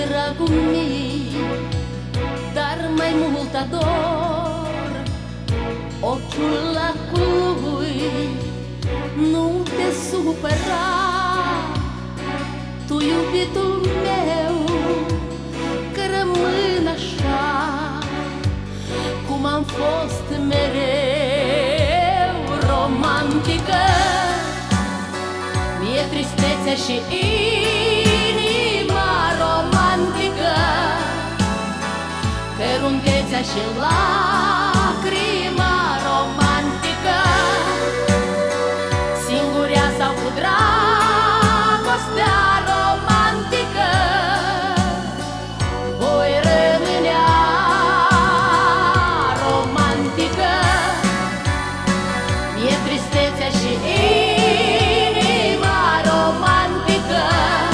dragul meu, dar mai mult ador ochiul lacului. Nu te supăra, tu, iubitul meu, că rămân așa cum am fost mereu, romantică. Mi-e tristețea și inima romantică, căruntețea și lacrima romantică. Singuria sau cu dragostea romantică, voi rămânea romantică. Mi-e tristețea și inima romantică,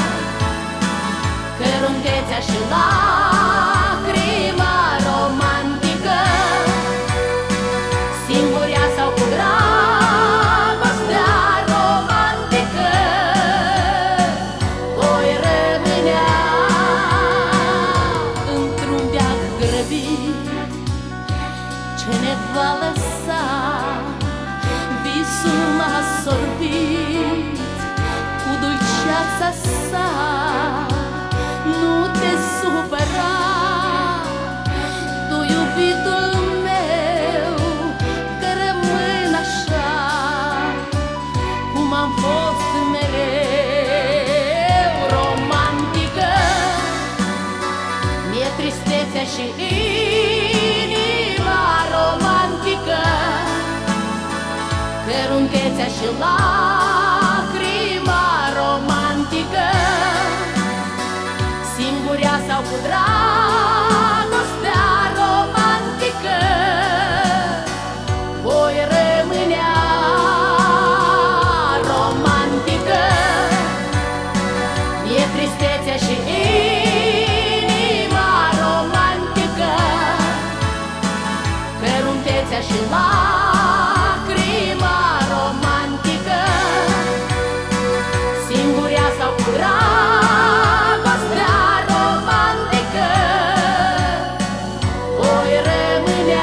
căruntețea și lacrima romantică. Singuria sau cu dragostea romantică, voi rămânea într-un veac grăbit ce ne va lăsa. Visul m-a sorbit cu dulceața sa. Nu te supăra, tu, iubitul meu, că rămân așa cum am fost mereu, romantică. Mi-e tristețea și inima romantică, căruntețea și lacrima romantică. Singuria sau cu dragostea romantică, voi rămânea romantică. Mi-e tristețea și inima romantică, căruntețea și lacrima romantică. Singuria sau cu dragostea romantică, voi rămânea.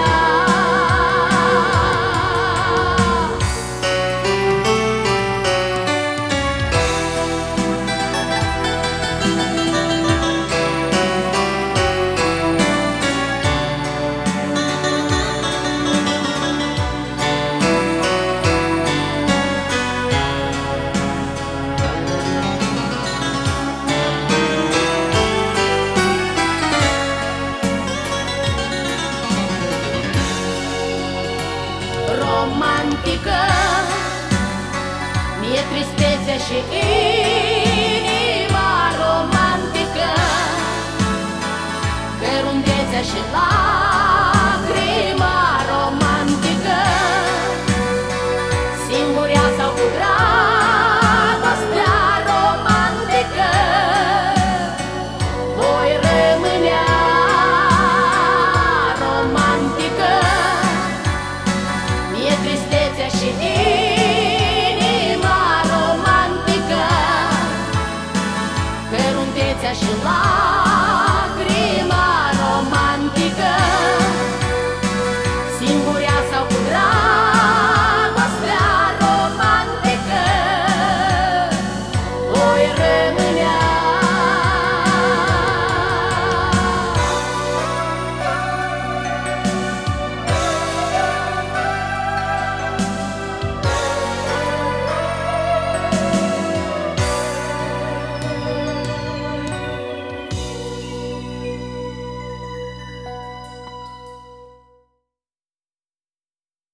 Romantică, mi-e tristețea și inima romantică, căruntețea și lacrima romantică. Singuria sau cu dragostea romantică, voi rămânea romantică. Mi-e tristețea și inima romantică, căruntețea și lacrima